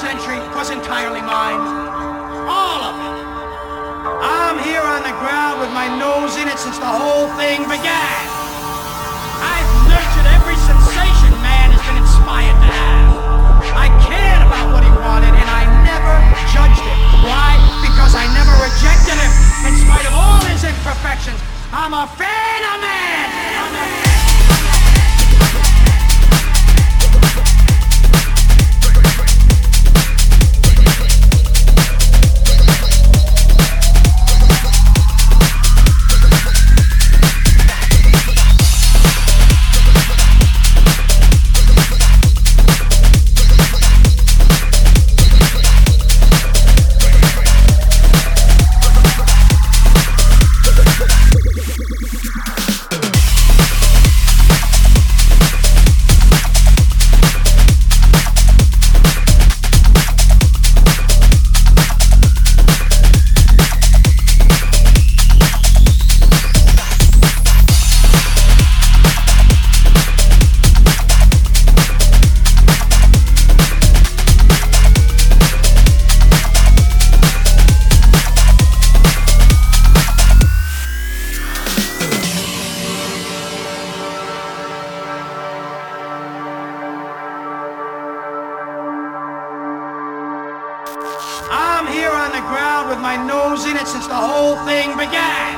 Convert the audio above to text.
century was entirely mine. All of it. I'm here on the ground with my nose in it since the whole thing began. I've nurtured every sensation man has been inspired to have. I cared about what he wanted and I never judged him. Why? Because I never rejected him. In spite of all his imperfections, I'm a fan of man. I'm here on the ground with my nose in it since the whole thing began.